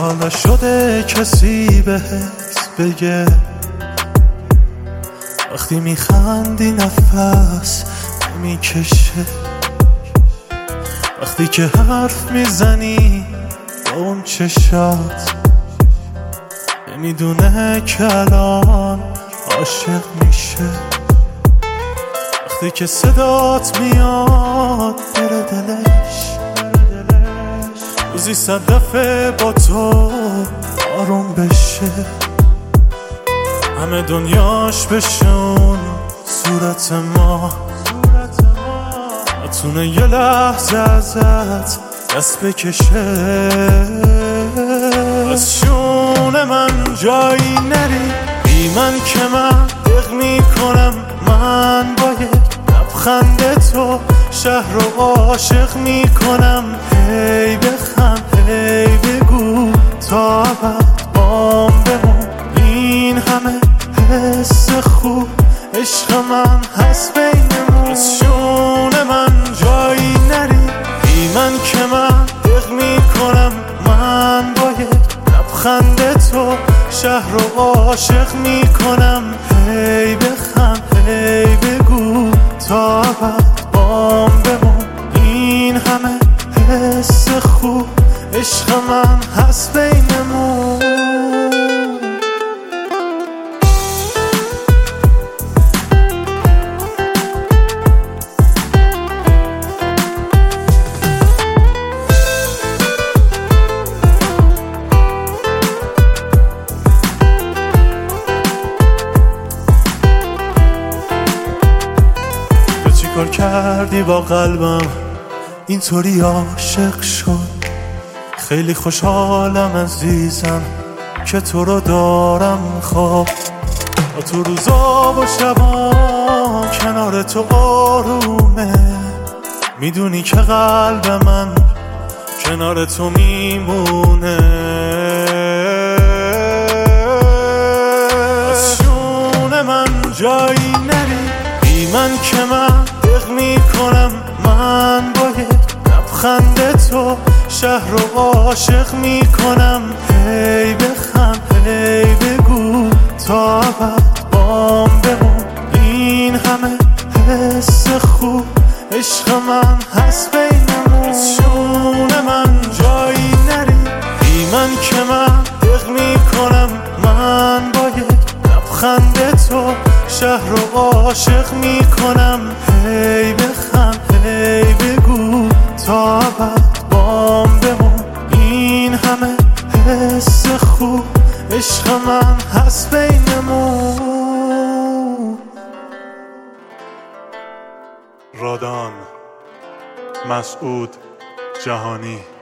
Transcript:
حالا شده کسی بهت بگه وقتی میخندی نفس نمیکشه، وقتی که حرف میزنی با اون چشات نمیدونه که الان عاشق میشه، وقتی که صدات میاد بره دلش، روزی 100 دفعه با تو آروم بشه، همه دنیاش بشون صورت ما، نتونه یه لحظه ازت دست بکشه. از شون من جایی نری، بی من که من دق میکنم، من باید لبخند تو شهر رو عاشق میکنم. هی بخند هی بگو تا ابد بام بمون، این همه حس خوب عشق من هست بینمون. از شون من جایی نری، بی من که من دق میکنم، من باید لبخند تو شهر رو عاشق میکنم. هی بخند هی بگو تا ابد بام بمون، این همه حس خوب عشق من هست بینمون. چیکار کردی با قلبم اینطوری عاشق شد؟ خیلی خوشحالم عزیزم که تو رو دارم، خواب با تو روزا و شبا کنار تو آرومه، میدونی که قلب من کنار تو میمونه. از شون من جایی نری، بی من که من دق میکنم، من باید لبخند تو شهر رو عاشق میکنم. هی بخند هی بگو تا ابد بام بمون، این همه حس خوب عشق من هست بینمون. از شون من جایی نری، بی من که من دق میکنم، من باید لبخند تو شهر رو عاشق میکنم. هی بخند هی بگو تا ابد بام بمون، این همه حس خوب عشق من هست بینمون. رادان مسعود جهانی.